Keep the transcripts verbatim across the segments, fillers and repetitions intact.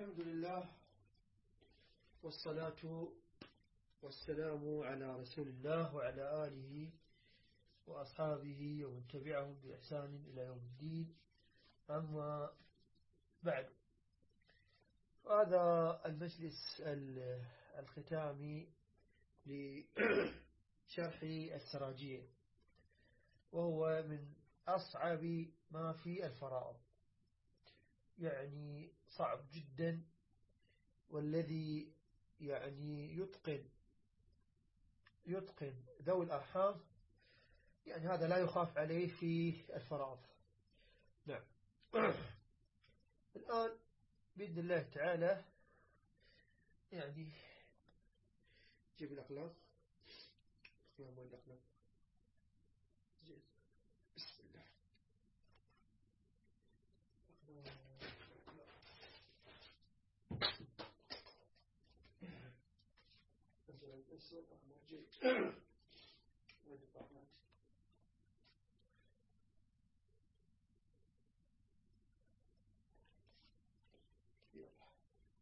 الحمد لله والصلاة والسلام على رسول الله وعلى آله وأصحابه ومن تبعهم بإحسان إلى يوم الدين. أما بعد، هذا المجلس الختامي لشرح السراجية، وهو من أصعب ما في الفرائض، يعني صعب جدا، والذي يعني يتقن يتقن ذوي الأرحام، يعني هذا لا يخاف عليه في الفرائض. نعم. الآن بإذن الله تعالى يعني جيب الأقلام الأقلام وين الأقلام؟ زين، بسم الله. الأسود أحمر جيد. وين الطاقات؟ يلا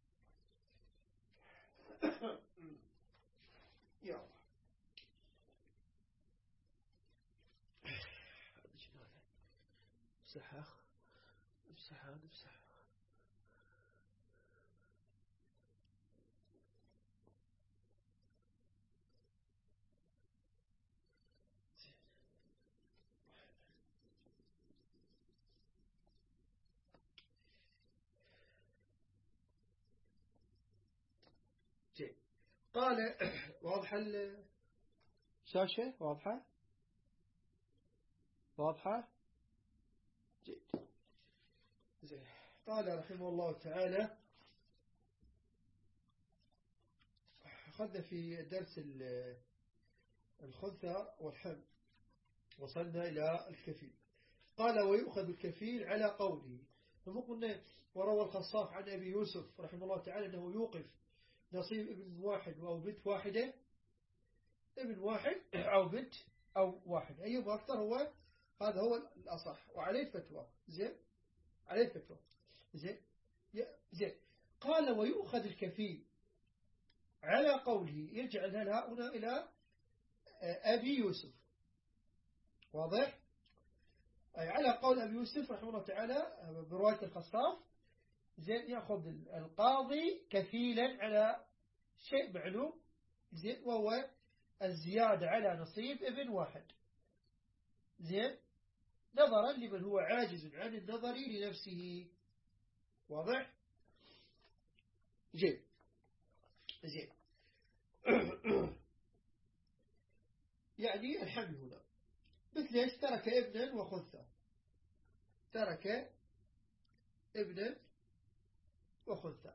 يلا امسحها امسحها امسحها. جيد. قال واضحة الشاشة؟ واضحة واضحة جيد. زين. قال رحمه الله تعالى، أخذنا في درس الخنثى والحمل، وصلنا إلى الكفيل. قال ويؤخذ الكفيل على قوله. فقلنا وروى الخصاف عن أبي يوسف رحمه الله تعالى أنه يوقف نصيب ابن واحد أو بنت واحدة، ابن واحد أو بنت أو واحد، أيهما أكثر هو هذا هو الأصح، وعليه الفتوى. زين، عليه الفتوى. زين زين. قال ويؤخذ الكفيل على قوله، يجعل هنا إلى أبي يوسف، واضح؟ أي على قول أبي يوسف رحمه الله تعالى برواية الخصاف. زين، يأخذ القاضي كفيلا على شيء معلوم، زين، وهو الزيادة على نصيب ابن واحد، زين، نظرا لمن هو عاجز عن النظر لنفسه، واضح؟ زين زين. يعني الحمل هنا مثل ايش؟ ترك ابنا وخنثى، ترك ابنا وخنثى.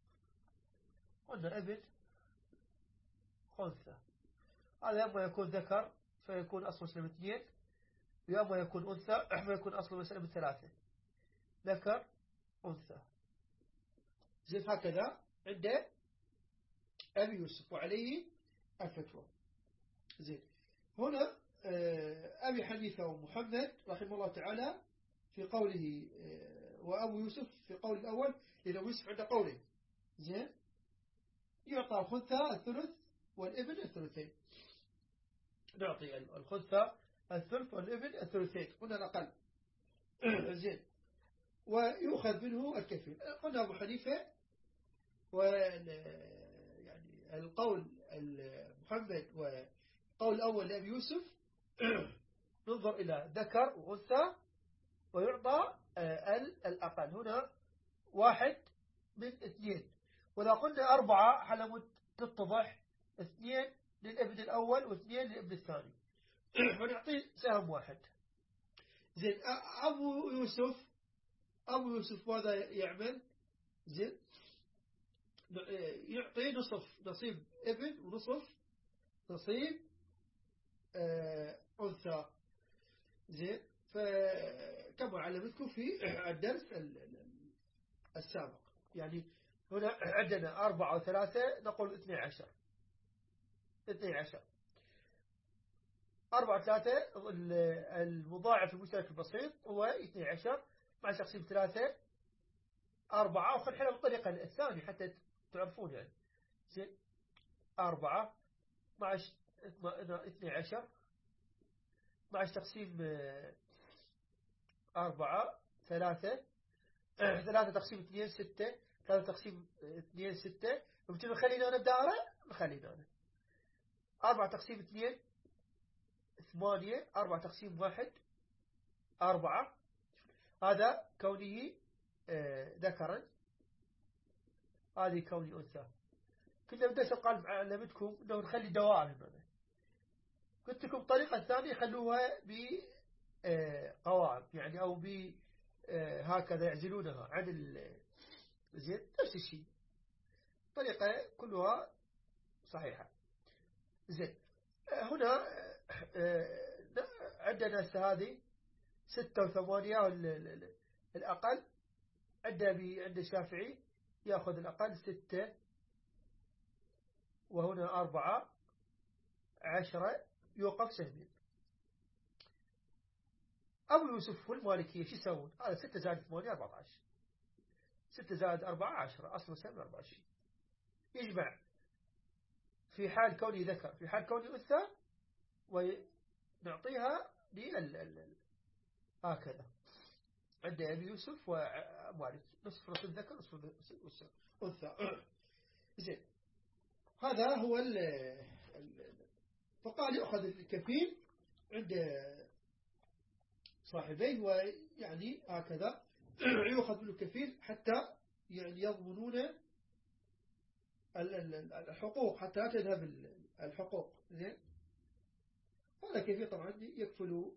قلنا ابن خنثى، هذا أما يكون ذكر فيكون أصل مسلم اثنين، وأما يكون أنثى أما يكون أصل مسلم ثلاثة، ذكر أنثى. زين، هكذا عند أبي يوسف وعليه الفتوى. زين. هنا أبي حنيفة ومحمد رحمه الله تعالى في قوله، وأبو يوسف في قول الأول، لأن أبو يوسف عند قوله زين يعطى الخنثى الثلث والابن الثلثين، نعطي الخنثى الثلث والابن الثلثين، هنا الأقل. زين. ويؤخذ منه الكفيل. قلنا أبو حنيفة و يعني القول محمد وقول الأول لأبي يوسف ننظر إلى ذكر وأنثى ويعطى الأقل، هنا واحد من اثنين، وإذا قلنا أربعة حلمت تتضح، اثنين للابن الأول واثنين للابن الثاني، ونعطيه سهم واحد. زين. أبو يوسف أبو يوسف ماذا يعمل؟ زين، يعطي نصف نصيب ابن ونصف نصيب أنثى. زين. فكما علمتكم في الدرس السابق، يعني هنا عندنا أربعة وثلاثة نقول اثني عشر، اثني عشر أربعة ثلاثة، المضاعف المشترك البسيط هو اثني عشر، مع تقسيم ثلاثة أربعة، وخل نحلها بالطريقة الثانية حتى تعرفون يعني. زين أربعة مع اثني عشر، مع تقسيم أربعة ثلاثة، ثلاثة تقسيم اثنين ستة، ثلاثة تقسيم اثنين ستة. وبتقول خلينا أنا الدائرة، خلينا أنا أربعة تقسيم اثنين ثمانية، أربعة تقسيم واحد أربعة. هذا كونه ذكرا، هذه كوني أنثى. كنا بدأت قال علمتكم أنه نخلي دوائر هنا. قلت لكم الطريقة الثانية خلوها بقوائم يعني، أو ب هكذا يعزلونها عن ال زين، نفس الشيء، طريقة كلها صحيحة. زين هنا عندنا هذه ستة وثمانية الأقل، عندنا عند الشافعي يأخذ الأقل ستة، وهنا أربعة عشرة يوقف سهمين. أبو يوسف والمالكية شو يسوون؟ هذا ستة زائد ثمانية أربعة عشر، ستة زائد أربعة عشرة، أصل سهم أربعة عشر. يجمع في حال كوني ذكر، في حال كوني أنثى، ونعطيها لل هكذا عند أبي يوسف ومالك، نصف رسول ذكر نصف أنثى. زين هذا هو ال فقال يأخذ الكفيل عند صاحبين، ويعني هكذا يأخذ منه كفيل حتى يعني يضمنون الحقوق، حتى لا تذهب الحقوق. زين هذا كفيل طبعا يكفل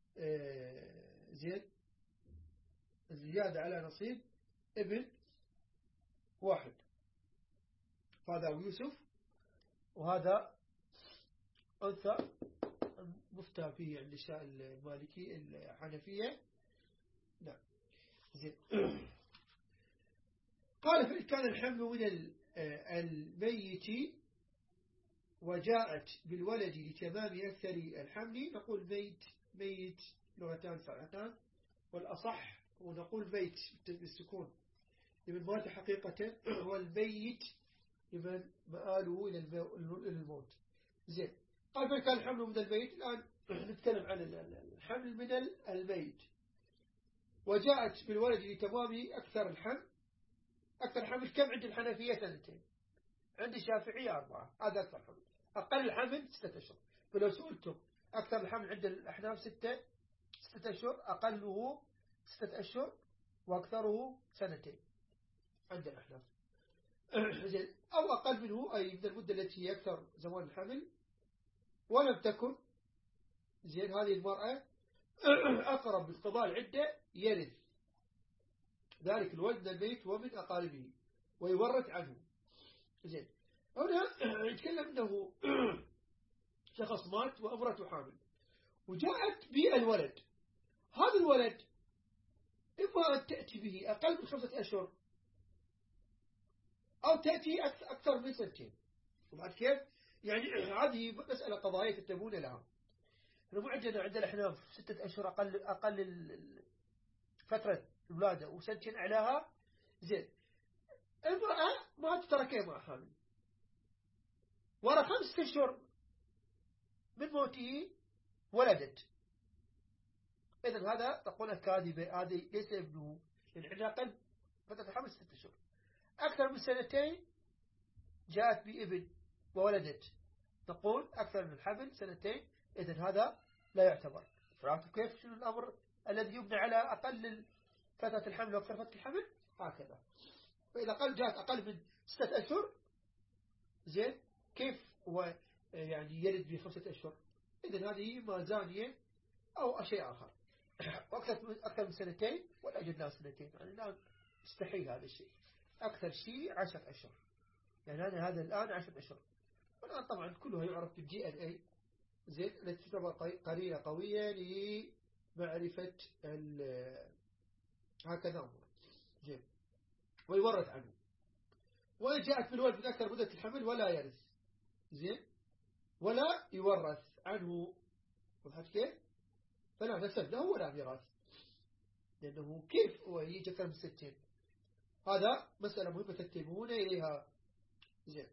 زين الزيادة على نصيب ابن واحد. هذا يوسف، وهذا أنثى مفتى فيه عند المالكي الحنفية. نعم زين. قال فإن كان الحمل من الميت وجاءت بالولد لتمام أكثر الحمل، نقول ميت ميت لغتان صحيحتان، والأصح ونقول ميت بالسكون لمن مات حقيقة، والميت لمن مآله إلى الموت. زين قال فإن كان الحمل من الميت، الآن نتكلم عن الحمل من الميت وجاءت بالولد لتمام أكثر الحمل. أكثر الحمل كم عند الحنفية؟ سنتين، عند الشافعية أربعة، هذا أكثر الحمل. أقل الحمل ستة أشهر. فلو سئلتم أكثر الحمل عند الأحناف ستة ستة أشهر، أقله ستة أشهر، وأكثره سنتين عند الأحناف. أو أقل منه، أي من المدة التي هي أكثر زمان الحمل ولم تكن. زين هذه المرأة أقرب بالقضاء العدة يرث ذلك الولد من الميت ومن أقاربه ويورث عنه. زين هنا يتكلم أنه شخص مات وأمرته حامل وجاءت بالولد. هذا الولد إما أن تأتي به أقل من خمسة أشهر، أو تأتي أكثر من سنتين. وبعد كيف يعني هذه مسألة قضائية تتبون لها. مو عندنا عند الأحناف ستة أشهر أقل أقل فترة الولادة، وسنتين أعلاها. زين المرأة ما تتركها مع حامل، ورا خمسة أشهر من موته ولدت، إذن هذا تقول كاذبة، هذه ليس ابنه، لأن عندها أقل فترة الحمل ستة أشهر. أكثر من سنتين جاءت بابن وولدت، تقول أكثر من الحمل سنتين، إذن هذا لا يعتبر. فعرفتوا كيف شنو الأمر الذي يبنى على أقل فترة الحمل وأكثر فترة الحمل؟ هكذا. فإذا قل جاءت أقل من ستة أشهر، زين كيف هو يعني يلد بخمسة أشهر؟ إذن هذه ما زانية أو شيء آخر. وأكثر من أكثر من سنتين، ولا جدنا سنتين، يعني الآن استحيل هذا الشيء. أكثر شيء عشر أشهر، يعني أنا هذا الآن عشر أشهر. والآن طبعا كلها يعرف بالجي إن إيه، زين التي تعتبر قرينة قوية لمعرفة هكذا أمور. زين ويورث عنه. وإن جاءت بالولد من أكثر مدة الحمل ولا يرث، زين ولا يورث عنه. وضحت كيف؟ فلا نسب له ولا ميراث، لأنه كيف هو يجي أكثر من ستين؟ هذا مسألة مهمة تنتبهون إليها. زين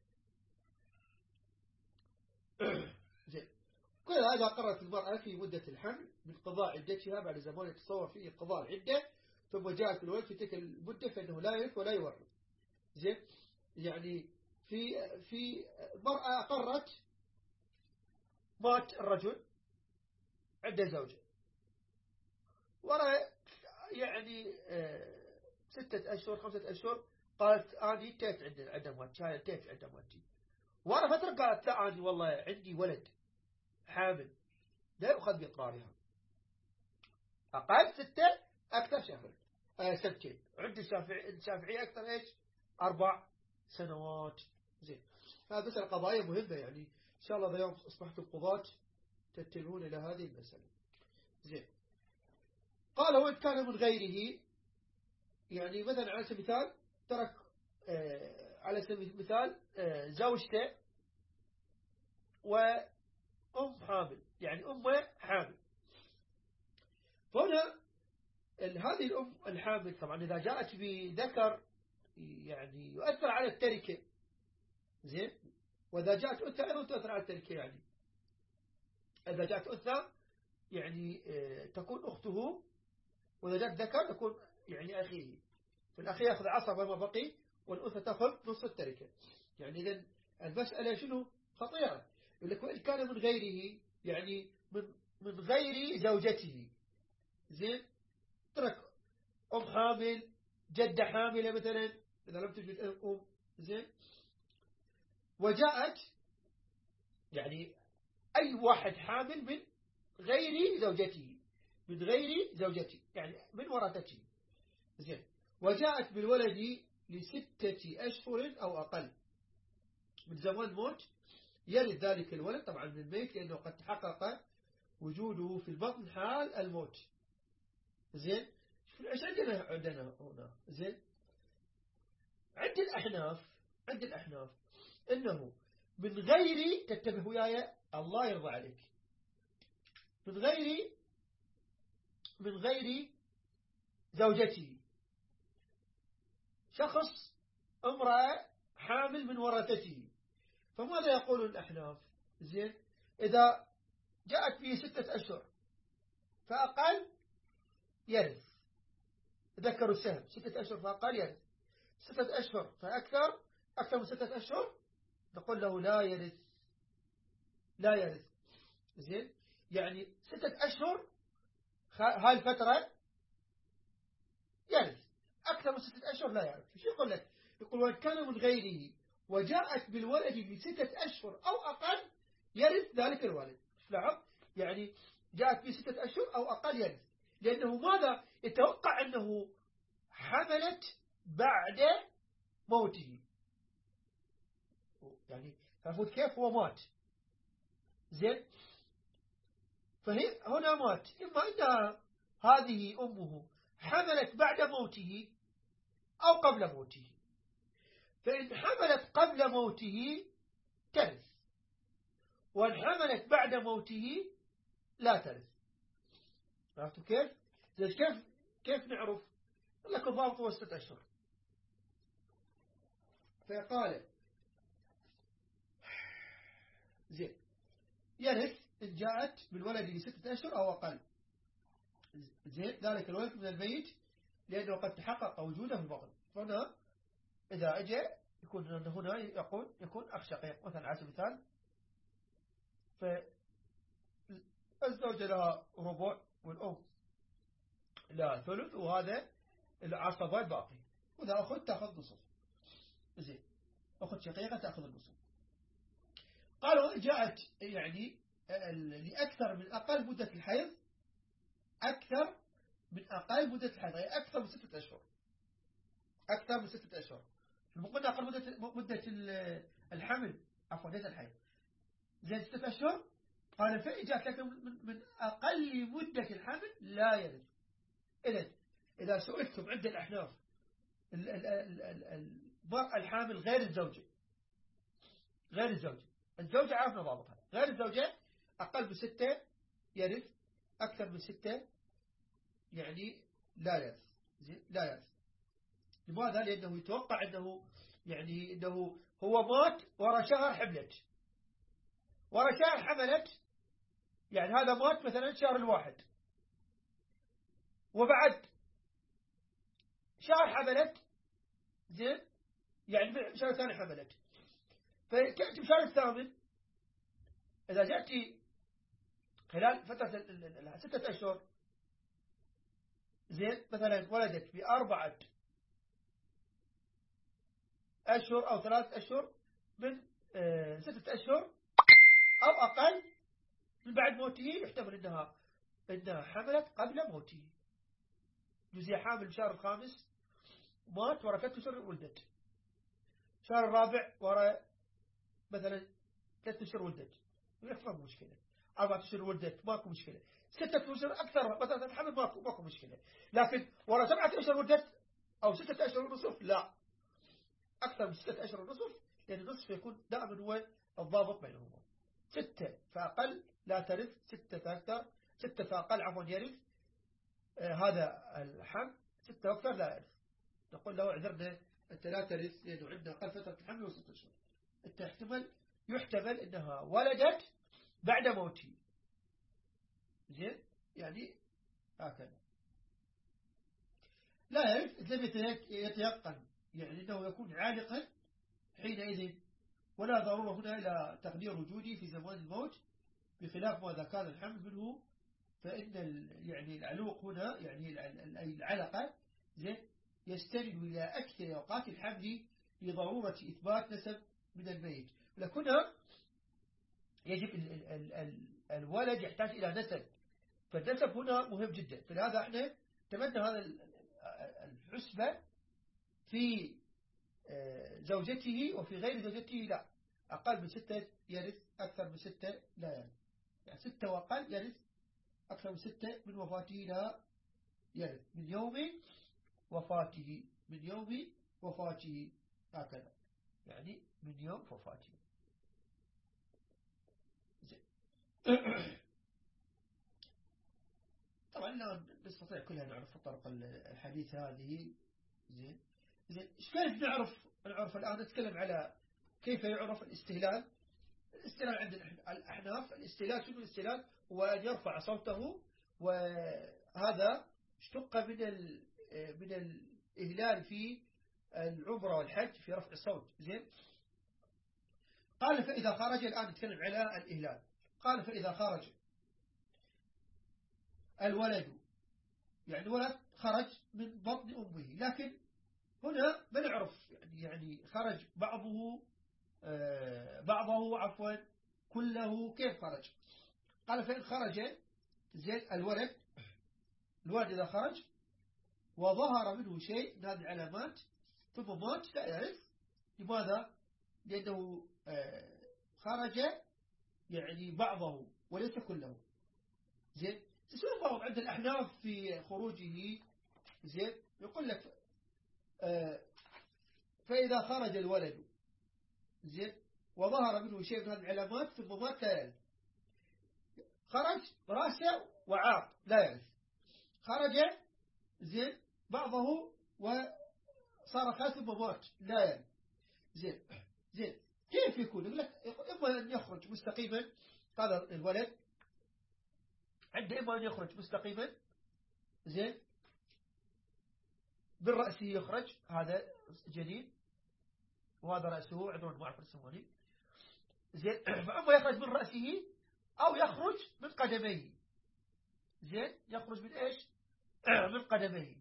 زين كل هذا قررت المرأة في مدة الحمل من قضاء عدتها بعد زمان يتصور فيه قضاء العدة، ثم جاءت الولد في تلك المدة فإنه لا يرث ولا يورث. زين يعني في في مرأة قررت مات الرجل عنده زوجة ورا يعني ستة أشهر خمسة أشهر، قالت أنا تيت عندنا عندنا موت شايل تيت عندنا موتي، ورا فترة قالت لا أنا والله عندي ولد حامل لا يؤخذ بإقرارها. أقل ستة أكثر شهر آه سنتين. عند الشافعي الشافعية أكثر إيش أربع سنوات. زين هذا مسألة قضايا مهمة، يعني إن شاء الله يوم أصبحتم قضاة تنتبهون إلى هذه المسألة. زين قال وإن كان من غيره، يعني مثلا على سبيل المثال ترك آه على سبيل المثال آه زوجته وأم حامل، يعني أمه حامل، فهنا هذه الأم الحامل طبعا إذا جاءت بذكر يعني يؤثر على التركة. زين وإذا جاءت أنثى أيضا تؤثر على التركة، يعني إذا جاءت أنثى يعني آه تكون أخته، وإذا جاءت ذكر تكون يعني أخيه، فالأخي يأخذ عصبة ما بقي والأنثى تأخذ نصف التركة. يعني إذن المسألة شنو خطيرة. يقول لك وإن كان من غيره، يعني من من غير زوجته. زين ترك أم حامل، جدة حاملة مثلا إذا لم تجد أم. زين وجاءت يعني أي واحد حامل من غير زوجته، من غير زوجته يعني من ورثته. زين وجاءت بالولد لستة أشهر أو أقل من زمان موت، يرث ذلك الولد طبعا من الميت لأنه قد تحقق وجوده في البطن حال الموت. زين ايش عندنا عندنا هنا؟ زين عند الأحناف عند الأحناف إنه من غير، تنتبه وياي الله يرضى عليك، من غير من غير زوجته، شخص امرأة حامل من ورثته، فماذا يقول الأحناف؟ زين إذا جاءت به ستة أشهر فأقل يرث، ذكروا السهم ستة أشهر فأقل يرث، ستة أشهر فأكثر أكثر من ستة أشهر نقول له لا يرث لا يرث. زين يعني ستة أشهر هاي الفترة يرث، أكثر من ستة أشهر لا يرث. شو يقول لك؟ يقول وإن كان من غيره وجاءت بالولد لستة أشهر أو أقل يرث ذلك الولد. لاحظ يعني جاءت بستة أشهر أو أقل يرث، لأنه ماذا يتوقع أنه حملت بعد موته، يعني فهمت كيف هو مات. زين فهي هنا مات، إما أنها هذه أمه حملت بعد موته أو قبل موته، فإن حملت قبل موته ترث، وإن حملت بعد موته لا ترث. عرفتوا كيف؟ زين كيف كيف نعرف؟ لك الضابط هو ستة أشهر. فقال زين يرث إن جاءت بالولد لستة أشهر أو أقل. زين ذلك الولد من الميت لأنه قد تحقق وجوده في البطن، فهنا إذا أجى يكون هنا يقول يكون أخ شقيق مثلا على سبيل المثال، فالزوجة لها ربع والأم لها ثلث، وهذا العصبات باقي، وإذا أخذ تأخذ نصف. زين أخذ شقيقة تأخذ النصف. قالوا جاءت يعني لأكثر من أقل مدة الحيض، أكثر من أقل مدة الحيض يعني أكثر من ستة أشهر، أكثر من ستة أشهر. المقدة أقل مدة مدة الحمل عفوا ليس الحيض زين ستة أشهر. قال فإن جاءت لك من, من أقل مدة الحمل لا يرث. إذن إذا سئلتم عند الأحناف المرأة الحامل غير الزوجة، غير الزوجة الزوجة عرفنا ضابطها، غير الزوجة أقل من ستة يرث، أكثر من ستة يعني لا يرث. زين لا يرث لماذا؟ لأنه يتوقع أنه يعني أنه هو مات ورا شهر حملت، ورا شهر حملت، يعني هذا مات مثلا شهر الواحد، وبعد شهر حملت، زين، يعني شهر ثاني حملت، فتأتي بشهر الثامن، إذا جأتي خلال فترة ستة أشهر، زين، مثلا ولدت بأربعة أشهر أو ثلاث أشهر من آه ستة أشهر أو أقل من بعد موته، يحتمل أنها أنها حملت قبل موته. جزية حامل بشهر الخامس مات ورا ثلاث أشهر ولدت، شهر الرابع ورا مثلا ثلاث أشهر ولدت، ما في مشكلة. أربعة أشهر ولدت ماكو مشكلة. ستة أشهر أكثر مثلا حمل ماكو ماكو مشكلة. لكن ورا سبعة أشهر ولدت أو ستة أشهر ونصف لا، أكثر من ستة أشهر ونصف، لأن النصف يكون دائما هو الضابط بينهما. ستة فأقل لا ترث، ستة فأكثر، ستة فأقل عفوا يرث آه هذا الحمل، ستة أكثر لا يرث. نقول له اعذرنا أنت لا ترث لأنه عندنا أقل فترة الحمل وستة أشهر. أنت احتمل يحتمل أنها ولدت بعد موتي، زين، يعني هكذا لا يرث إذا لم يتيقن، يعني أنه يكون عالقا حينئذ، ولا ضرورة هنا إلى تقدير وجودي في زمان الموت، بخلاف ما إذا كان الحمل منه، فإن يعني العلوق هنا يعني العلقة زين يستند إلى أكثر أوقات الحمل لضرورة إثبات نسب من الميت. لكن يجب ال ال ال الولد يحتاج إلى نسب، فالنسب هنا مهم جدا. فلهذا احنا تمنى هذا الحسبة في زوجته، وفي غير زوجته لا، أقل من ستة يرث، أكثر من ستة لا يرث، يعني ستة وأقل يرث، أكثر من ستة من وفاته لا يرث، من يوم وفاته، من يوم وفاته هكذا، يعني من يوم وفاته. طبعا لا نستطيع كلها نعرف الطرق الحديثة هذه، زين زين. إيش كيف نعرف نعرف الآن نتكلم على كيف يعرف الاستهلال. الاستهلال عند الأحناف، الاستهلال شنو الاستهلال؟ هو أن يرفع صوته، وهذا اشتق من ال من الإهلال في العمرة والحج في رفع الصوت، زين. قال فإذا خرج، الآن نتكلم على الإهلال. قال فإذا خرج الولد، يعني الولد خرج من بطن أمه، لكن هنا ما نعرف يعني يعني خرج بعضه آه بعضه عفوا كله، كيف خرج؟ قال فإن خرج زين الولد، الولد إذا خرج وظهر منه شيء من هذه العلامات ثم مات لا يعرف. لماذا؟ لأنه آه خرج يعني بعضه وليس كله، زين. تسوي بعض عند الأحناف في خروجه، زين، يقول لك آه فإذا خرج الولد، زين، وظهر منه شيء من هذه العلامات ثم مات لا يعرف. خرج رأسه وعاق لا يعرف، خرج زين بعضه وصار خاس ثم مات لا يعرف، زين زين. كيف يكون؟ يقول لك إما أن يخرج مستقيما، هذا الولد عنده إما أن يخرج مستقيما، زين، بالرأس يخرج، هذا جنين وهذا رأسه عذر معفر السماني، زين. فأما يخرج من رأسه أو يخرج من قدميه، زين، يخرج من إيش؟ من قدميه.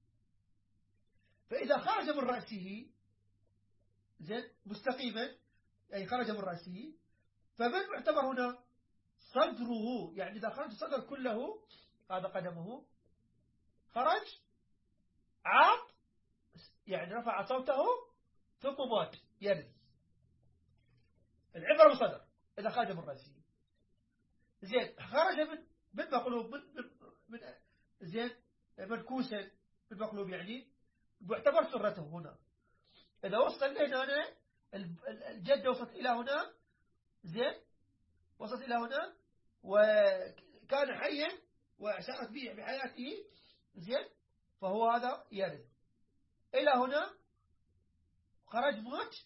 فإذا خرج من رأسه زين مستقيما، يعني خرج من رأسه، فمن معتبر هنا؟ صدره، يعني إذا خرج الصدر كله، هذا قدمه، خرج عاق، يعني رفع صوته ثم مات يرث. العبرة بالصدر إذا خرج من رأسه، زين. خرج من من مقلوب، من من, من زين منكوسا من مقلوب، يعني معتبر سرته هنا. إذا وصل إلى هنا، الجد وصلت إلى هنا، زين، وصلت إلى هنا وكان حيا وأشارت به بحياته، زين، فهو هذا يرث. إلى هنا خرج موت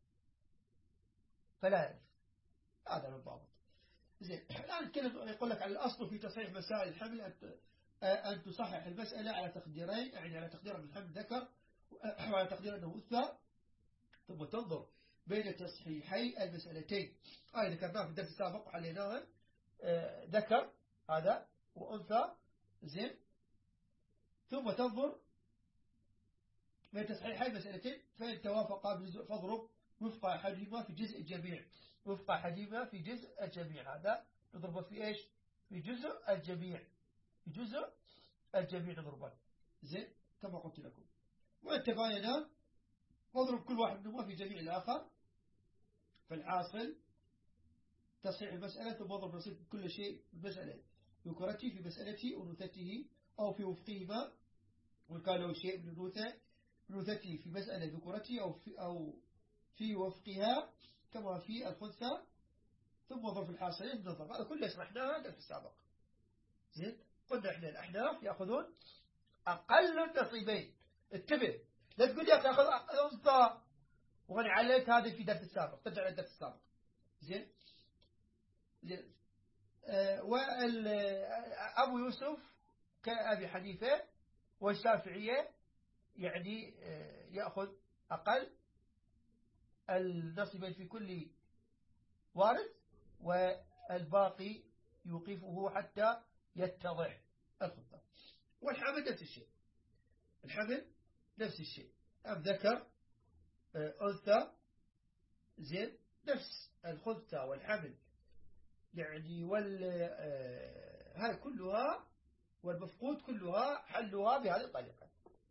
فلا يرث. هذا هو الضابط. زين الآن نتكلم يقول لك على الأصل في تصحيح مسائل الحمل أن تصحح المسألة على تقديرين، يعني على تقدير أن الحمل ذكر وعلى تقدير أنه أنثى، ثم تنظر بين تصحيحي المسألتين. هذا آه ذكرناه في الدرس السابق وحليناها. آه ذكر هذا وأنثى. زين ثم تنظر بين تصحيحي المسألتين، فإن توافقا بجزء فاضرب وفق أحدهما في جزء الجميع، وفق أحدهما في جزء الجميع. هذا نضربه في إيش؟ في جزء الجميع، في جزء الجميع نضربه. زين كما قلت لكم. وإن تباينا نضرب كل واحد منهما في جميع الآخر، فالحاصل تصحيح المسألة ثم نضرب نصيب كل شيء في المسألة ذكرتي في مسألتي أنوثته أو في وفقهما، وإن كان له شيء من أنوثة أنوثته في مسألة ذكرتي أو في, أو في وفقها كما في الخنثى، ثم ظرف الحاصلين النظر. هذا كله شرحناه في السابق. زين قلنا احنا الأحناف يأخذون أقل النصيبين. انتبه لا تقول لي تأخذ أنثى وأنا عليت هذه في درس السابق، ترجع للدرس السابق. زين زين أه وأبو يوسف كأبي حنيفة والشافعية يعني أه يأخذ أقل النصيبين في كل وارث، والباقي يوقفه حتى يتضح الخطة. والحمل نفس الشيء، الحمل نفس الشيء، أم ذكر أنثى. زين نفس الخنثى والحمل يعني وال هاي كلها والمفقود كلها حلها بهذه الطريقة.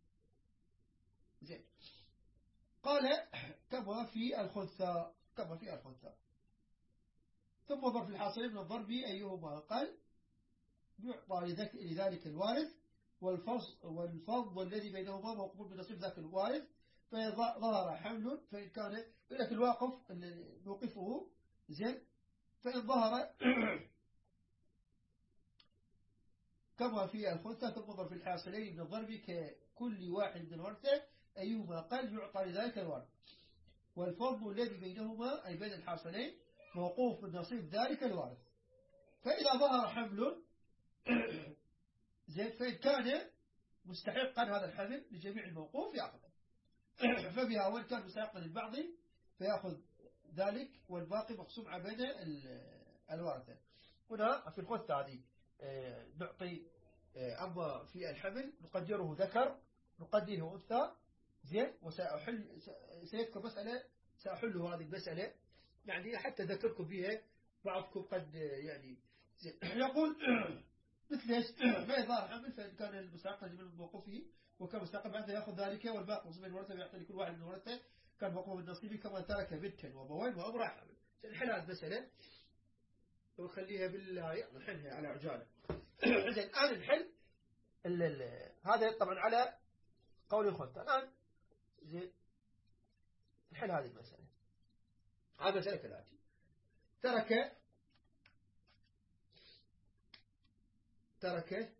زين قال كما في الخنثى، كما في الخنثى. ثم ظرف الحاصلين من الضرب أيهما أقل يعطى لذلك الوارث، والفضل الذي بينهما موقوف بنصيب ذاك الوارث، فظهر حمل فإن كان لك الواقف نوقفه. زين فإن ظهر كما في الخنثى. ثم ظرف الحاصلين من الضرب ككل واحد من الورثة أيهما أقل يعطى لذلك الوارث، والفضل الذي بينهما أي بين الحاصلين موقوف من نصيب ذلك الوارث. فإذا ظهر حمل زين فإن كان مستحقا هذا الحمل لجميع الموقوف يأخذه، فبها وإن كان مستحقا للبعض فيأخذ ذلك، والباقي مقسوم بين الورثة. هنا في الخنثى هذه نعطي، أما في الحمل نقدره ذكر نقدره أنثى. زين وسأحل سيذكر مسألة سأحله هذه المسألة، يعني حتى ذكركم فيها بعضكم قد يعني يقول مثل ايش؟ ما ظهر حمل فإن كان المستحق من موقوفه وكان مستحق بعد يأخذ ذلك، والباقي مصيب الورثة يعطي لكل واحد من الورثة كان موقوف بالنصيب كما ترك بنتا وأبوين وأمرأة حمل. نحل هذه المسألة ونخليها بالله نحلها على عجالة. زين الآن نحل هذا طبعا على قول الخنثى. الآن زين نحل هذه المسألة. هذه مسألة كالآتي: ترك ترك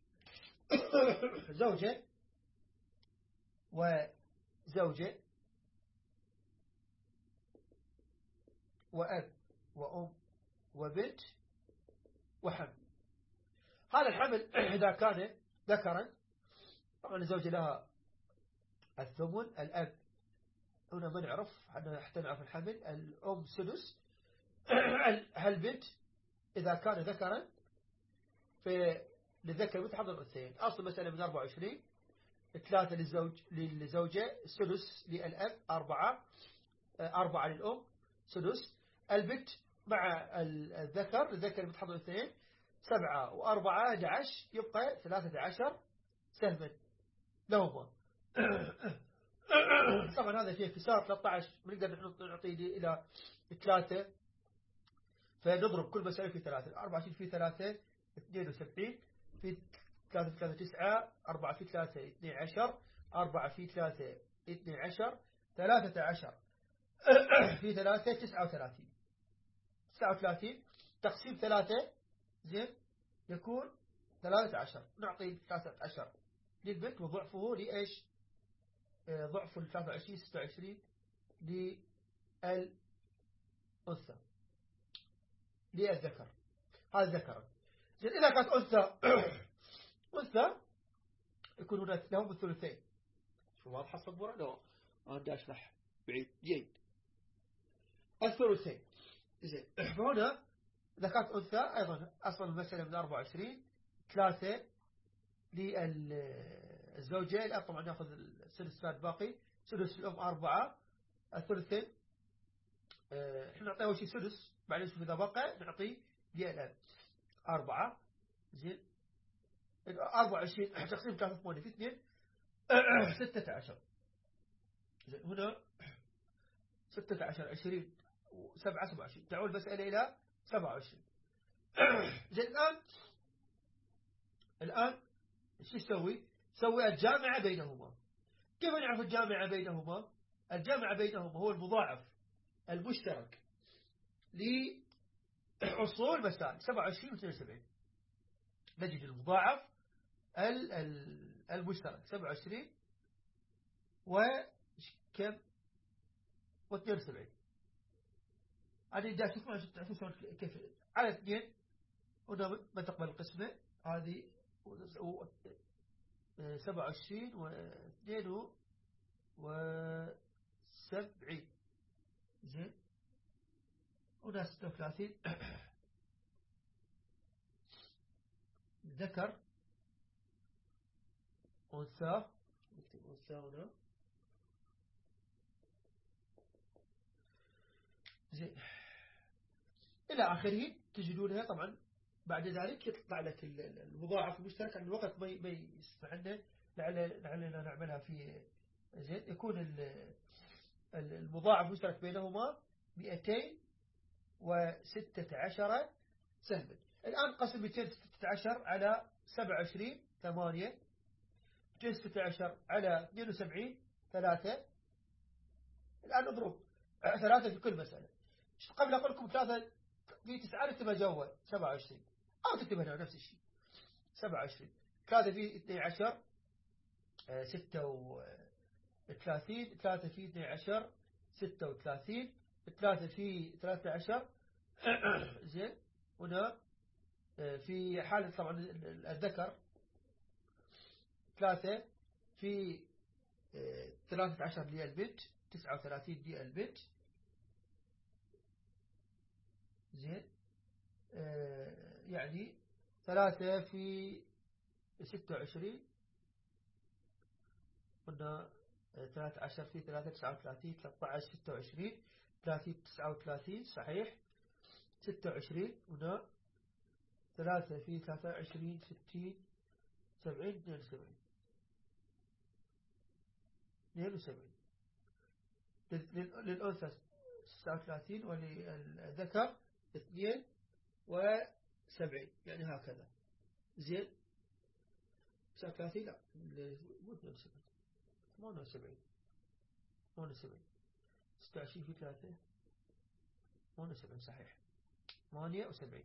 زوجة وزوجة وأب وأم وبنت وحمل. هذا الحمل إذا كان ذكرا طبعا الزوجة لها الثمن، الأب هنا ما نعرف حتى نعرف الحمل، الأم سدس، البنت إذا كان ذكرا فللذكر مثل حظ الأنثيين. أصل مسألة من أربعة وعشرين، ثلاثة للزوج للزوجة، سدس للأب، أربعة أربعة للأم سدس، البنت مع الذكر الذكر مثل حظ الأنثيين سبعة وأربعة أحد عشر، يبقى ثلاثة عشر سهما لهما. طبعا هذا شيء كسار ثلاثة عشر بنقدر نعطيه إلى ثلاثة، فنضرب كل مسألة في ثلاثة. أربعة في ثلاثة اثنين وسبعين، في ثلاثة في ثلاثة تسعة، أربعة في ثلاثة اثنين عشر، أربعة في ثلاثة اثنين عشر، ثلاثة عشر في ثلاثة تسعة وثلاثين، تسعة وثلاثين تقسيم ثلاثة زين يكون ثلاثة عشر. نعطي ثلاثة عشر للبنت وضعفه لإيش ضعف ال ثلاثة وعشرين ستة وعشرين للأنثى للذكر. هذا ذكر. إذا كانت أنثى أنثى يكون هناك لهم الثلثين. شو واضحة الصبورة؟ لا أنا بدي أشرح بعيد. جيد. الثلثين. زين. فهنا إذا كانت أنثى أيضا أصل المسألة من أربعة وعشرين ثلاثة للزوجين. الآن طبعا نأخذ السدس فات باقي. سدس الأم أربعة. الثلثين احنا نعطيه أول شيء سدس بعدين نشوف إذا بقى نعطيه للأب أربعة. زين. أربعة وعشرين تقسيم ثلاثة ثمانية في اثنين ستة عشر. زين. هنا ستة عشر عشرين وسبعة سبعة وعشرين. تعود المسألة إلى سبعة وعشرين. زين. الآن الآن شو نسوي؟ نسوي الجامعة بينهما. كيف نعرف الجامعة بينهما؟ الجامعة بينهما هو المضاعف المشترك لأصول مسائل سبعة وعشرين و اثنين وسبعين. نجد المضاعف المشترك سبعة وعشرين وكم و اثنين وسبعين. هذه دا شوف ما كيف على اثنين هنا ما تقبل القسمة هذه سبعة وعشرين واثنين وسبعين. زين. هنا ستة وثلاثين ذكر أنثى. نكتب أنثى هنا. زين. إلى آخره تجدونها. طبعا بعد ذلك يطلع لك المضاعف المشترك. عن الوقت ما ما يسمح لنا لعل لعلنا نعملها في. زين. يكون المضاعف المشترك بينهما مئتين وستة عشر سهما. الآن قسم مئتين وستة عشر على سبعة وعشرين ثمانية. مئتين وستة عشر على اثنين وسبعين ثلاثة. الآن اضرب ثلاثة في كل مسألة. قبل أقول لكم ثلاثة في تسعة نكتب جوا سبعة وعشرين أو تكتب هنا نفس الشيء سبعة وعشرين. ثلاثة في اثني عشر ستة وثلاثين. ثلاثة في اثني عشر ستة وثلاثين. ثلاثة في ثلاثة عشر. زين. هنا في حالة طبعا الذكر ثلاثة في ثلاثة عشر للبنت تسعة وثلاثين للبنت. زين. آه يعني ثلاثة في ستة وعشرين قلنا ثلاثة عشر في ثلاثة تسعة وثلاثين ثلاثة عشر ستة وعشرين ثلاثين تسعة وثلاثين صحيح ستة وعشرين. هنا ثلاثة في ثلاثة وعشرين ستين سبعين اثنين وسبعين اثنين وسبعين. للأنثى تسعة وثلاثين وللذكر اثنين وسبعين يعني هكذا. زين. تسعة وثلاثين لا مو اثنين وسبعين ثمانية وسبعين ثمانية وسبعين. ستة وعشرين في ثلاثة ثمانية وسبعين صحيح ثمانية وسبعين.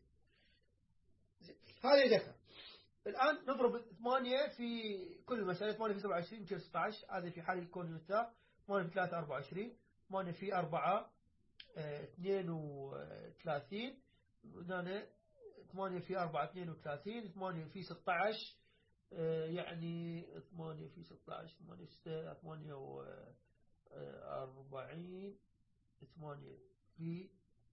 هذا ذكر. الآن نضرب ثمانية في كل مسألة. ثمانية في سبعة وعشرين مئتين وستة عشر. هذا في حال الكون الأنثى. ثمانية في ثلاثة أربعة وعشرين. ثمانية في أربعة اثنين وثلاثين. هنا ثمانية في أربعة اثنين وثلاثين. ثمانية في ستة عشر يعني ثمانية في ستة عشر ثمانية ستة ثمانية وأربعين. ثمانية في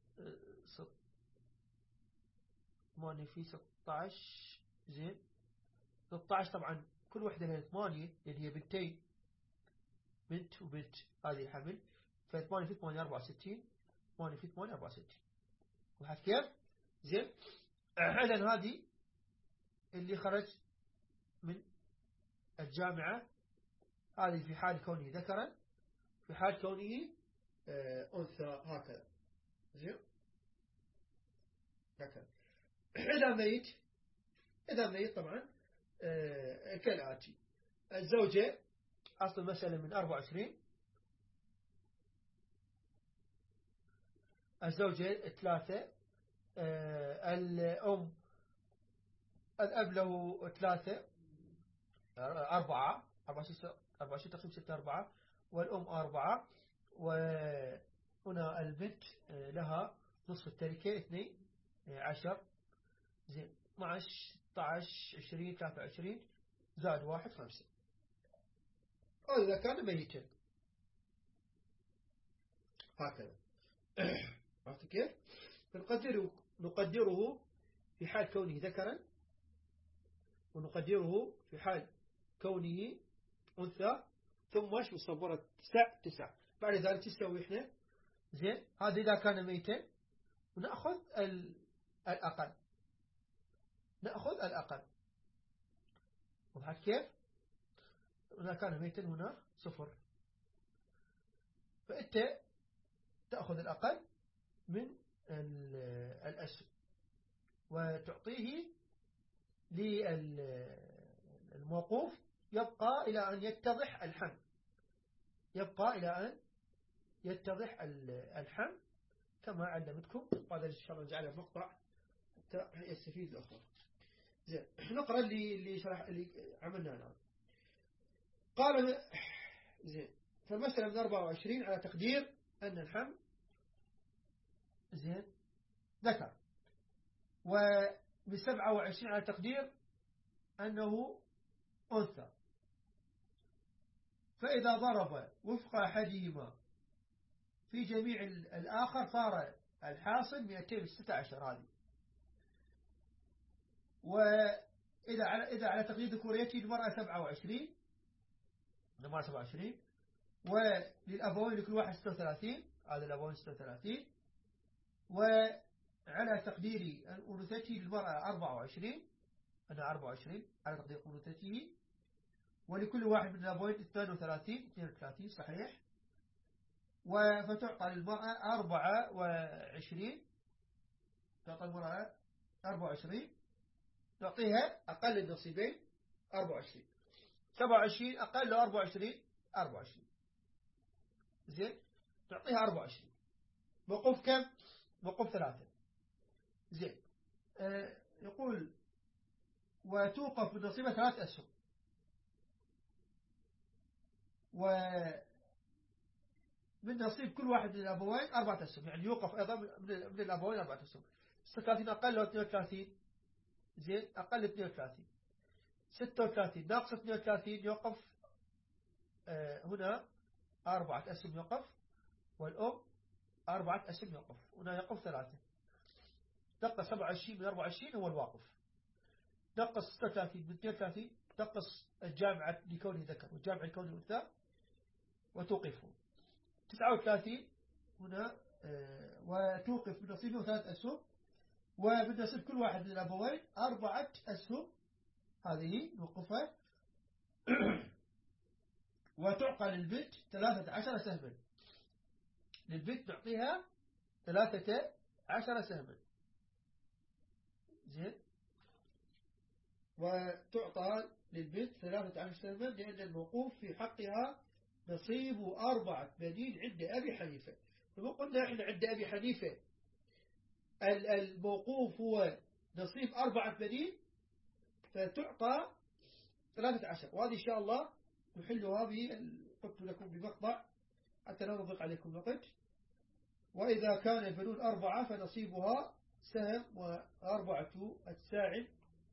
ثمانية في ستة عشر. زين. ستة عشر طبعا كل واحدة لها ثمانية لأن هي بنتين بنت وبنت هذه حمل. فثمانية في ثمانية أربعة وستين. ثمانية في ثمانية أربعة وستين. وهذا كيف. زين. إذن هذه اللي خرج من الجامعة. هذه في حال كونه ذكرا في حال كونه أنثى هكذا. زين. هكذا. إذا ميت إذا ميت طبعا كالآتي. الزوجة أصل المسألة من أربعة وعشرين. الزوجة ثلاثة. الأم الأب له ثلاثة أربعة أربعة أربعة وعشرين تقسيم ستة أربعة، والأم أربعة، وهنا البنت لها نصف التركة اثني عشر، زين اثنا عشر ستة عشر عشرين ثلاثة وعشرين زائد واحد خمسة. إذا كان ميتا هكذا. عرفت كيف؟ فنقدره نقدره في حال كونه ذكرا، ونقدره في حال كونه أنثى، ثم ايش مصورة تسع تسع. بعد ذلك تسوي احنا زين. هذا إذا كان ميتا، ونأخذ الأقل، نأخذ الأقل. وضحت كيف؟ إذا كان ميتا هنا صفر، فأنت تأخذ الأقل من الأسهم وتعطيه للموقوف، يبقى إلى أن يتضح الحمل، يبقى إلى أن يتضح الحمل كما علمتكم. وهذا إن شاء الله نجعله مقطع حتى يستفيد الأخوة. زين، نقرأ اللي اللي شرح اللي عملنا الآن. قال زين، فالمسألة من أربعة وعشرين على تقدير أن الحمل زين ذكر، ومن سبعة وعشرين على تقدير أنه أنثى. فإذا ضرب وفق أحدهما في جميع الآخر صار الحاصل مئتين وستة عشر هذه. وإذا على إذا على تقدير ذكوريته المرأة سبعة وعشرين، المرأة سبعة وعشرين، وللأبوين لكل واحد ستة وثلاثين، هذا الأبوين ستة وثلاثين. وعلى تقدير أنوثته للمرأة أربعة وعشرين، أنا أربعة وعشرين على تقدير أنوثته، ولكل واحد من الأبوين اثنين وثلاثين، اثنين وثلاثين صحيح. فتعطى للمرأة أربعة وعشرين، تعطى المرأة أربعة وعشرين، تعطيها أقل النصيبين أربعة وعشرين. سبعة وعشرين أقل أربعة وعشرين، أربعة وعشرين زين، تعطيها أربعة وعشرين. موقوف كم؟ موقوف ثلاثة. زين، آه يقول وتوقف بالنصيبة ثلاث أسهم، ومن نصيب كل واحد من الأبوين أربعة أسهم، يعني يوقف أيضا من الأبوين أربعة أسهم. ستة وثلاثين أقل أو اثنين وثلاثين، زين أقل اثنين وثلاثين. ستة وثلاثين ناقص اثنين وثلاثين يوقف آه هنا أربعة أسهم يوقف، والأم أربعة أسهم يوقف، هنا يوقف ثلاثة. نقص سبعة وعشرين من أربعة وعشرين هو الواقف، نقص ستة وثلاثين من اثنين وثلاثين، نقص الجامعة لكونه ذكر والجامعة لكونه أنثى وتوقفه. تسعة وثلاثين هنا آه وتوقف من نصيبه ثلاث أسهم، ومن نصيب كل واحد من الأبوين أربعة أسهم، هذه نوقفها. وتعطى للبنت ثلاثة عشر سهما، للبنت نعطيها ثلاثة عشر سهما زين. وتعطى للبنت ثلاثة عشر سهما لأن الموقوف في حقها نصيب أربعة بنين عند أبي حنيفة. فما قلنا إحنا عند أبي حنيفة الموقوف هو نصيب أربعة بنين، فتعطى ثلاثة عشر. وهذه إن شاء الله نحلها قلت لكم بمقطع حتى لا نضيق عليكم الوقت. وإذا كان البنون أربعة فنصيبها سهم وأربعة أتساع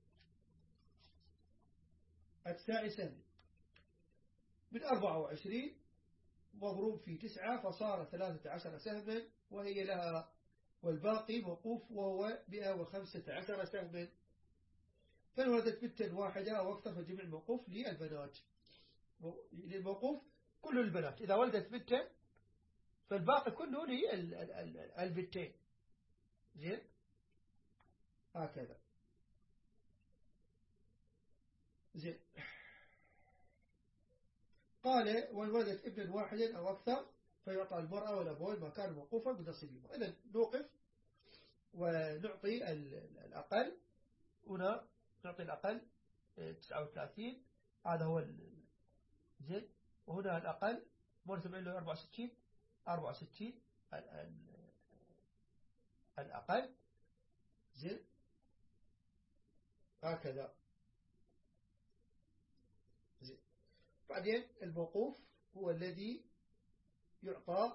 أتساع سهم من أربعة وعشرين مضروب في تسعة فصار ثلاثة عشر سهما، وهي لها والباقي موقوف وهو مئة وخمسة عشر سهما. فإن ولدت بنتا واحدة أو أكثر فجميع الموقوف للبنات، للموقوف كل البنات. إذا ولدت بنتا فالباقي كله للبنتين زين هكذا زين. قال وإن ولدت ابنا واحدا أو أكثر فيعطى المرأة والأبوين ما كان موقوفا بنصيبهما. إذا نوقف ونعطي الأقل، هنا نعطي الأقل تسعة وثلاثين، هذا هو زين. وهنا الأقل مرتبع له أربعة وستين، أربعة وستين الأقل زين هكذا زين. بعدين الموقوف هو الذي يعطى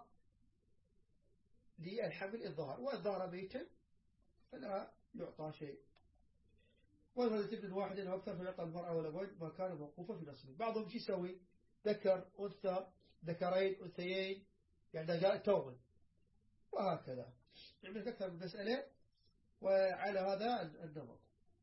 للحمل الظهر، والظهر ميتا فلا يعطى شيء. والولد ابن واحد أو أكثر فيعطى المرأة والأبوين ما كان موقوفا في نصبه. بعضهم شو يسوي؟ ذكر أنثى، ذكرين أنثيين، يعني جاء تومن وهكذا، يعمل أكثر من مسألة وعلى هذا النمط.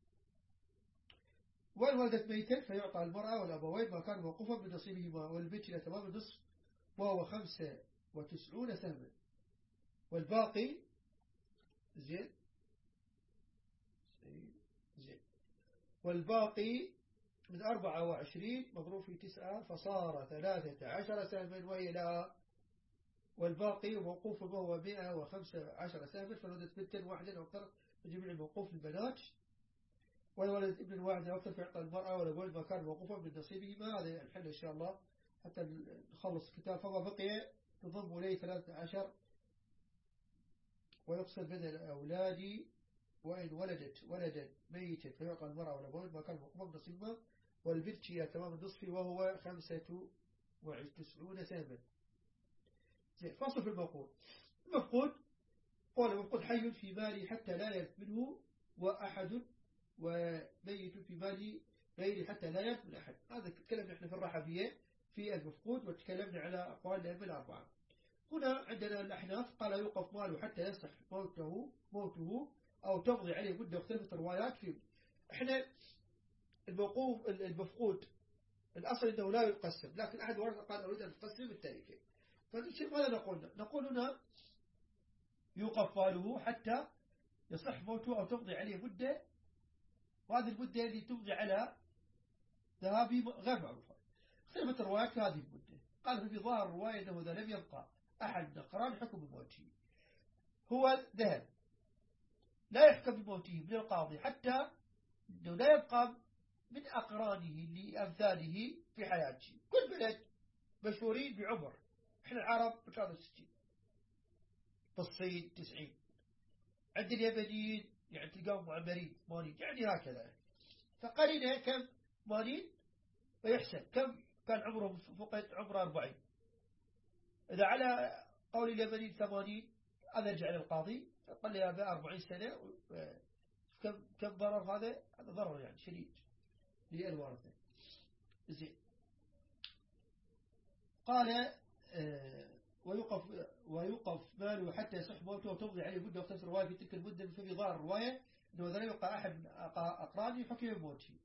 والولدت ميتا فيعطى المرأة والأبوين ما كان موقوفا بنصيبهما، والبنت إلى تمام النصف وهو خمسة وتسعون سنة، والباقي زين زين والباقي من أربعة وعشرين مضروب في تسعة فصار ثلاثة عشر سهما وهي لها، والباقي موقوف وهو مئة وخمسة عشر سهما، فالولدت بنتا واحدا أو أكثر فجميع الموقوف للبنات، والولد ابن واحد أو أكثر فيعطى المرأة والأبوين ما كان موقوفا من نصيبهما. هذا الحل إن شاء الله حتى نخلص الكتاب. فما بقي تضم إليه ثلاثة عشر، ويقصد من الأولاد وإن ولدت ولدا ميتا فيعطى المرأة والأبوين ما كان موقوفا من نصيبهما، والبنت هي تمام النصف وهو خمسة وتسعون سهما. فصل في المفقود. المفقود قال المفقود حي في مالي حتى لا يرث منه وأحد، وميت في مالي غيري حتى لا يرث من أحد. هذا تكلمنا احنا في الرحبية في المفقود، وتكلمنا على أقوال الأئمة الأربعة. هنا عندنا الأحناف قال يوقف ماله حتى يصح موته موته أو تمضي عليه مدة، واختلفت الروايات فيه. احنا الموقوف المفقود الأصل أنه لا يقسم، لكن أحد ورثة قال أريد أن تقسم التركة. فماذا نقول؟ نقول هنا يوقف ماله حتى يصح موته أو تمضي عليه مدة، وهذه المدة اللي تمضي على ذهابي غير معروفة. اختلفت الروايات في هذه المدة. قال في ظاهر الرواية أنه إذا لم يبقى أحد نقران حكم بموته، هو ذهب لا يحكم بموته من القاضي حتى أنه لا يبقى من أقرانه لأمثاله في حياته. كل بلد مشهورين بعمر، احنا العرب ثلاثة وستين، في الصين تسعين، عند اليمنيين يعني تلقاهم معمرين ثمانين، يعني هكذا. فقرينا كم ثمانين ويحسن كم كان عمرهم فقط عمره أربعين. إذا على قول اليمنيين ثمانين هذا يرجع للقاضي قال لي أبا أربعين سنة. كم كم ضرر هذا؟ هذا ضرر يعني شديد للورثة. زين. قال آه ويوقف ويوقف ماله حتى يصح موته وتمضي عليه مدة، واختلفت الرواية في تلك المدة. في ظاهر الرواية أنه إذا لم يبقى أحد من أقرانه حكم بموته.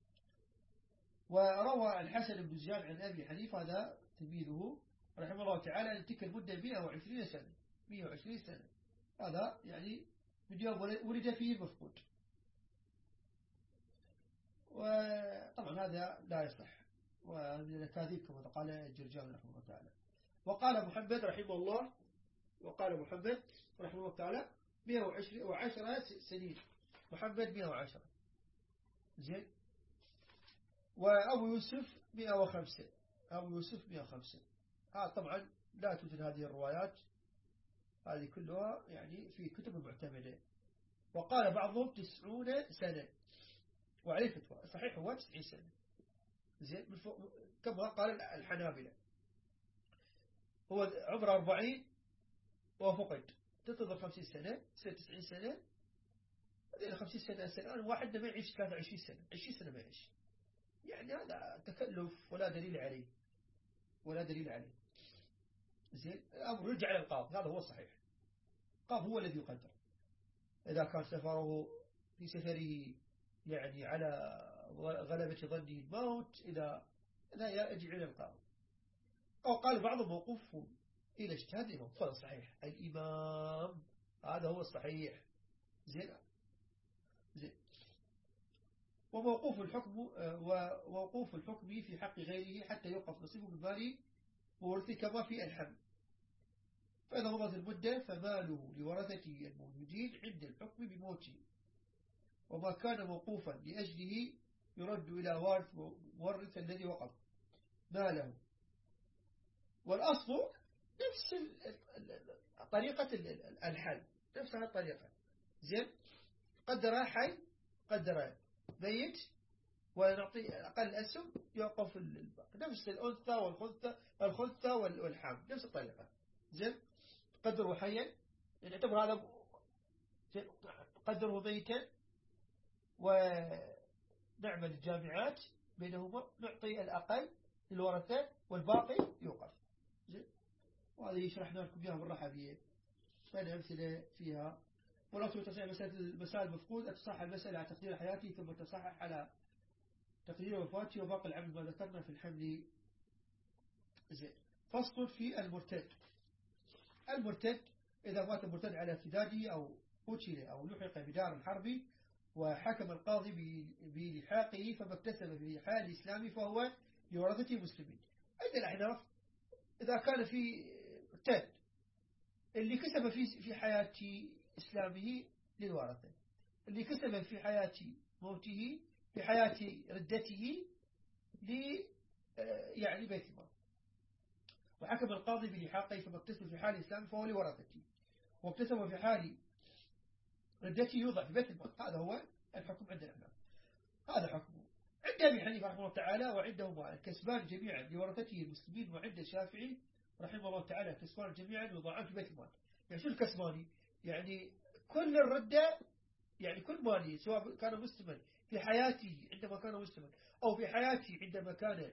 وروى الحسن بن زياد عن أبي حنيفة هذا تلميذه رحمه الله تعالى أن تلك المدة مئة وعشرين سنة، مئة وعشرين سنة، هذا يعني من يوم ولد فيه المفقود. وطبعا هذا لا يصح، ومن الأكاذيب كما قال الجرجاني رحمه الله تعالى. وقال محمد رحمه الله وقال محمد رحمه الله تعالى مئة وعشرة سنين، محمد مئة وعشرة. زين. وأبو يوسف مئة وخمسة، أبو يوسف مئة وخمسة. ها طبعا لا توجد هذه الروايات، هذه كلها يعني في كتب المعتمدة. وقال بعضهم تسعون سنة، وعليه فتوى صحيح هو تسعين سنة. زين. كما قال الحنابلة هو عمره أربعين وفقد، تنتظر خمسين سنة تصير تسعين سنة. هذه خمسين سنة سنة أنا واحد ما يعيش ثلاثة وعشرين سنة، عشرين سنة ما يعيش، يعني هذا تكلف ولا دليل عليه ولا دليل عليه. زين. الأمر يرجع إلى القاضي، هذا هو الصحيح. القاضي هو الذي يقدر إذا كان سفره في سفره يعني على غلبة ظنه الموت، إذا إذا يرجع إلى القاضي. أو قال بعضهم موقوف إلى اجتهاد الإمام، هذا صحيح الإمام، هذا هو الصحيح. زين. زين. وموقوف الحكم ووقوف الحكم في حق غيره حتى يوقف نصيبه من مال ورثه كما في الحمل. فإذا مضت المدة فماله لورثته الموجودين عند الحكم بموته، وما كان موقوفا لأجله يرد إلى وارث مورث الذي وقف ماله. والأصل نفس طريقة الحل، نفس الطريقة. زين. قدر حي قدر ميت ونعطي أقل الأسهم يوقف الباقي. نفس الأنثى والخنثى الخنثى والحامل نفس الطريقة. زين قدره حيا نعتبر هذا قدره ميتا، ونعمل الجامعات بينهما نعطي الأقل للورثة والباقي يوقف. زين وهذه شرحنا لكم إياها بالراحة بيه، فأنا أمثلة فيها. والأصل تصحيح مسألة المسائل المفقود تصحح المسألة على تقدير حياتي ثم تصحح على تقدير وفاتي وباقي العمل ما ذكرنا في الحمل. زين فصل في المرتد. المرتد إذا مات المرتد على ارتداده أو قتل أو لحق بدار الحرب وحكم القاضي بلحاقه فما اكتسب في حال الإسلام فهو لورثة المسلمين. أيضا الأحناف إذا كان في مرتد اللي كسب في في حياة إسلامه للورثة، اللي كسب في حياة موته في حياة ردته ل يعني بيت المال، وحكم القاضي بلحاقه فما اكتسب في حال الإسلام فهو لورثته، واكتسب في حال ردته يوضع في بيت المال. هذا هو الحكم عند الأحناف، هذا حكمه. عند أبي حنيفة رحمه الله تعالى وعنده الكسبان جميعا لورثته المسلمين، وعند الشافعي رحمه الله تعالى الكسبان جميعا يوضعان في بيت المال. يعني شو الكسباني؟ يعني كل الردة، يعني كل مالي سواء كان مسلما في حياته عندما كان مسلما أو في حياته عندما كان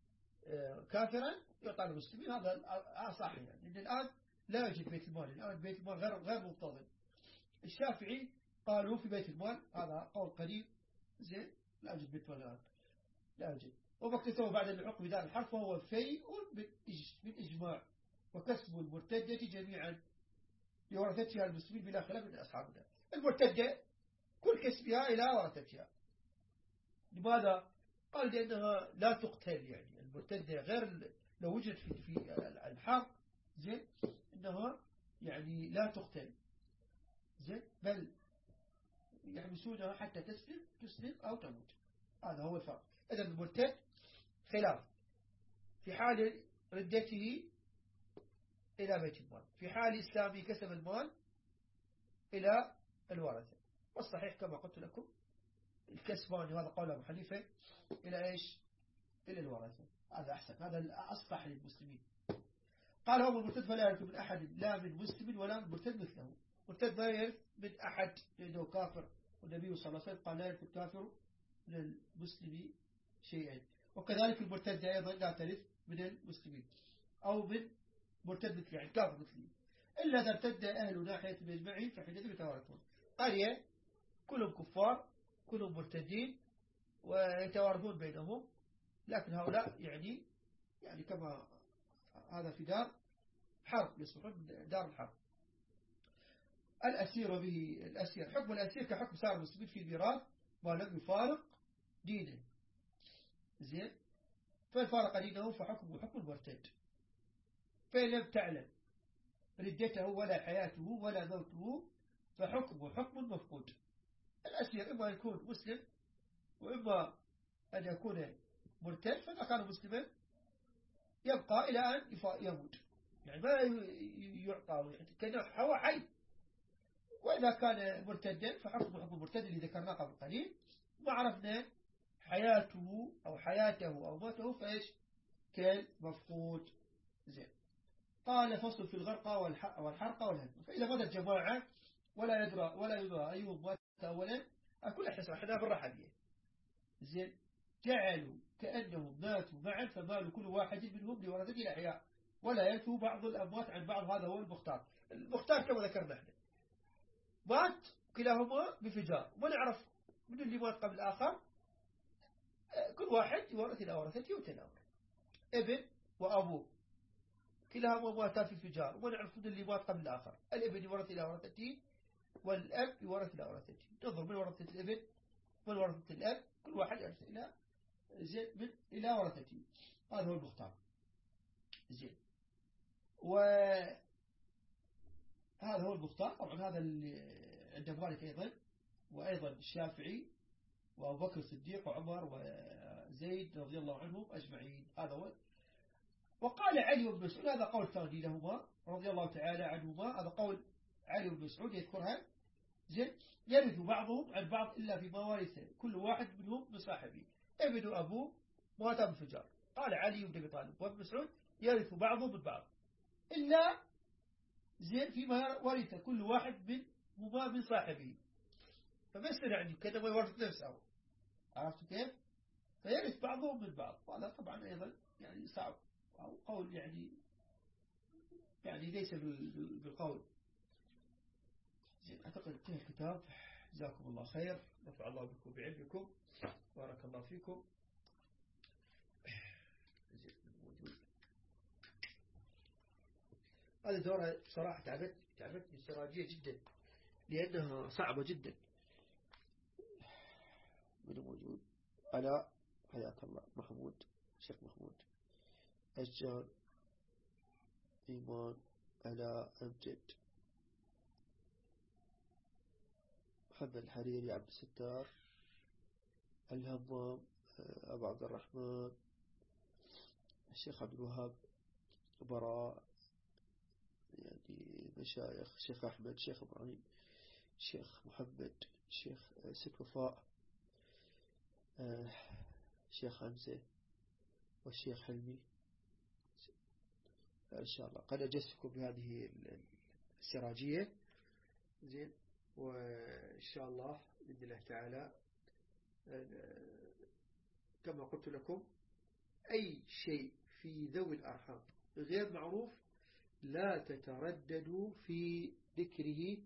كافرا يعطى للمسلمين. هذا صحيح يعني. لأن الآن لا يوجد بيت المال، الآن بيت المال غير غير منتظم. الشافعي قالوا في بيت المال، هذا قول قريب. زين لا يوجد بيت المال الآن، لا يوجد. وما اكتسبه بعد العقب بدار الحرب فهو فيء بالإجماع وكسب المرتدة جميعا لورثتها المسلمين بلا خلاف من أصحابنا. المرتدة كل كسبها إلى ورثتها. لماذا؟ قال لأنها لا تقتل، يعني المرتدة غير لو وجدت في في الحرب زين إنها يعني لا تقتل زين، بل يحبسونها حتى تسلم تسلم أو تموت. هذا هو الفرق. إذا المرتد خلاف في حال ردته إلى بيت المال، في حال إسلامي كسب المال إلى الورثة. والصحيح كما قلت لكم الكسبان، وهذا قول أبو حنيفة، إلى إيش؟ إلى الورثة. هذا أحسن، هذا الأصلح للمسلمين. قال هو المرتد فلا يرث من أحد لا من مسلم ولا من مرتد مثله. مرتد لا يرث من أحد لأنه كافر، والنبي صلى الله عليه وسلم قال لا يرث الكافر من المسلم شيئا. وكذلك المرتد أيضا لا ترث من المسلمين أو من مرتد مثل يعني كافر مثلي، إلا إذا ارتد أهل ناحية مجمعهم فحينئذ يتوارثون. قرية كلهم كفار كلهم مرتدين ويتوارثون بينهم، لكن هؤلاء يعني يعني كما هذا في دار حرب يصبحون دار الحرب. الأسير وبه الأسير، حكم الأسير كحكم سائر المسلمين في الميراث ما لم يفارق دينه. زين فإن فارق دينه فحكمه حكم المرتد، فإن لم تعلم ردته ولا حياته ولا موته فحكمه حكم المفقود. الأسير إما يكون مسلم وإما أن يكون مرتد، فإذا كان مسلما يبقى إلى أن يموت، يعني ما يعطى كأنه هو حي. وإذا كان مرتدا فحكمه حكم المرتد اللي ذكرناه قبل قليل. ما عرفنا حياته أو حياته أو موته فإيش كالمفقود. زين قال فصل في الغرقى والحرقى والهدم. فإذا مات الجماعة ولا يدرى ولا يدرى أيهم مات أولا أكل أحسن حنا بالرحبية. زين جعلوا كأنهم ماتوا معا فمال كل واحد منهم لورثته الأحياء ولا ينفوا بعض الأموات عن بعض. هذا هو المختار. المختار كما ذكرنا احنا مات كلاهما بفجار، وما نعرف من اللي مات قبل الآخر، كل واحد يورث إلى ورثته وتناول. ابن وأبوه كلاهما ماتا في فجار، وما نعرف من اللي مات قبل الآخر. الابن يورث إلى ورثته والأب يورث إلى ورثته. ننظر من ورثة الابن من ورثة الأب، كل واحد يورث إلى زين من إلى ورثته. هذا هو المختار. زين وهذا هو المختار. طبعا هذا اللي عند مالك أيضا، وأيضا الشافعي وأبو بكر الصديق وعمر وزيد رضي الله عنهم أجمعين. هذا هو. وقال علي بن مسعود، هذا قول ثاني لهما رضي الله تعالى عنهما، هذا قول علي بن مسعود يذكرها. زين يرث بعضهم عن بعض إلا في موارث كل واحد منهم من صاحبه. ابن أبوه مات بالفجار. قال علي بن أبي طالب وابن مسعود يرث بعضهم من بعض إلا زين فيما ورث كل واحد من هما من صاحبه، فما يصير يعني كذا ما يورث نفسه. عرفت كيف؟ فيرث بعضهم من بعض، وهذا طبعا أيضا يعني صعب أو قول يعني يعني ليس بالقول. زين أعتقد انتهى الكتاب. جزاكم الله خير، نفع الله بكم بعلمكم، بارك الله فيكم. زين موجود. هذه الدورة بصراحة تعبت تعبتني استراتيجية جدا لأنها صعبة جدا. من موجود؟ علاء حياك الله. محمود شيخ محمود أشجار إيمان علاء أمجد محمد الحريري عبد الستار الهمام أبو عبد الرحمن الشيخ عبد الوهاب براء يعني مشايخ شيخ أحمد شيخ إبراهيم شيخ محمد شيخ ست وفاء شيخ حمزة والشيخ حلمي. إن شاء الله قد أجسكم بهذه السراجية. زين وإن شاء الله بإذن الله تعالى كما قلت لكم أي شيء في ذوي الأرحام غير معروف لا تترددوا في ذكره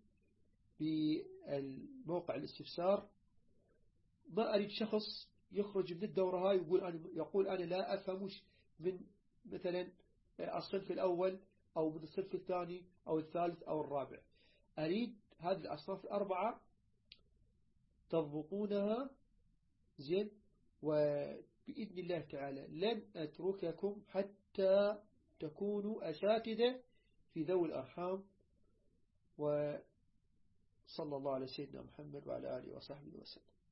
بالموقع الاستفسار. ما أريد شخص يخرج من الدورة هاي ويقول أنا يقول أنا لا أفهم من مثلا الصنف الأول أو من الصنف الثاني أو الثالث أو الرابع. أريد هذه الأصناف الأربعة تضبطونها زين، وبإذن الله تعالى لن أترككم حتى تكونوا أساتذة في ذوي الأرحام. وصلى الله على سيدنا محمد وعلى آله وصحبه وسلم.